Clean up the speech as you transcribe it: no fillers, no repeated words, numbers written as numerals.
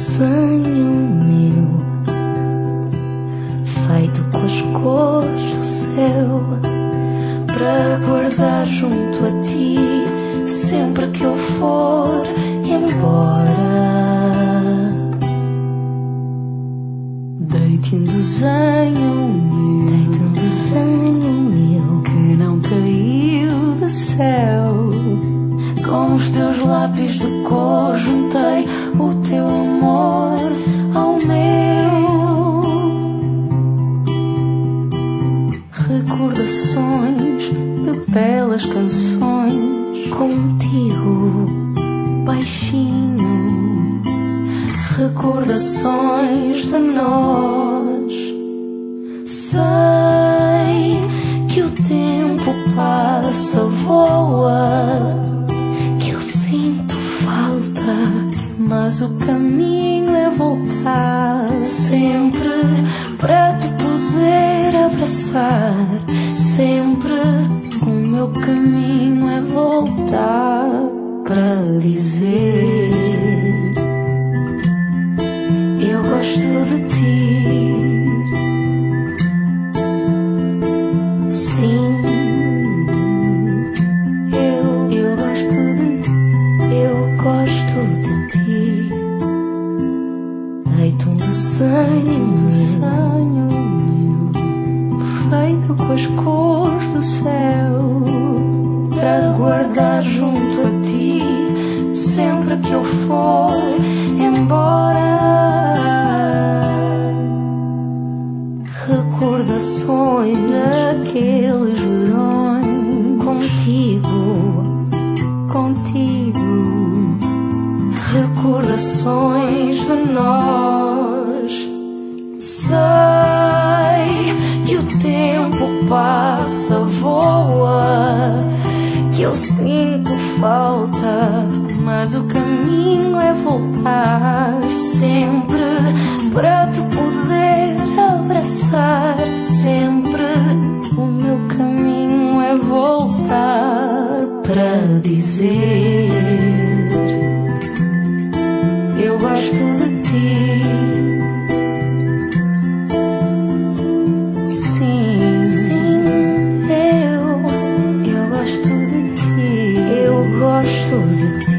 desenho meu, feito com as cores do céu, para guardar junto a ti, sempre que eu for embora. Deite um desenho meu, que não caiu do céu. Com os teus lápis de cor juntei o teu amor ao meu. Recordações de belas canções, contigo, baixinho. Recordações de nós. Sei que o tempo passa, voa, que eu sinto falta, mas o caminho é voltar, sempre para te poder abraçar. Sempre o meu caminho é voltar para dizer: eu gosto de ti. Sim, eu gosto de ti. Deito um desenho meu, feito com as cores do céu, para guardar junto a ti, sempre que eu for embora. Recordações daqueles verões, contigo. Recordações de nós. Sei que o tempo passa, voa, que eu sinto falta, mas o caminho é voltar, sempre para te poder abraçar. Sempre o meu caminho é voltar para dizer: eu gosto de ti. Sim, eu gosto de ti. Eu gosto de ti.